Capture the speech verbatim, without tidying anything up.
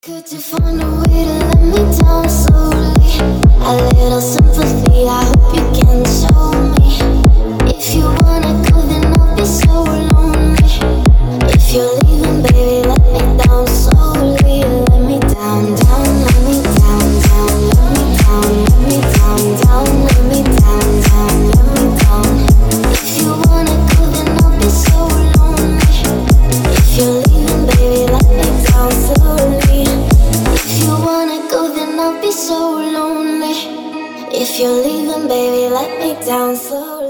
Could you find a way to let me down slowly? A little sympathy, I hope you can show me. If you wanna go, then I'll be so lonely. If you're leaving, baby, let me down slowly. Let me down, down, let me down, down, let me down, let me down, down, let me down, down, let me down. If you wanna go, then I'll be so lonely. If you're leaving, baby, let me down slowly. If you wanna go, then I'll be so lonely. If you're leaving, baby, let me down slowly.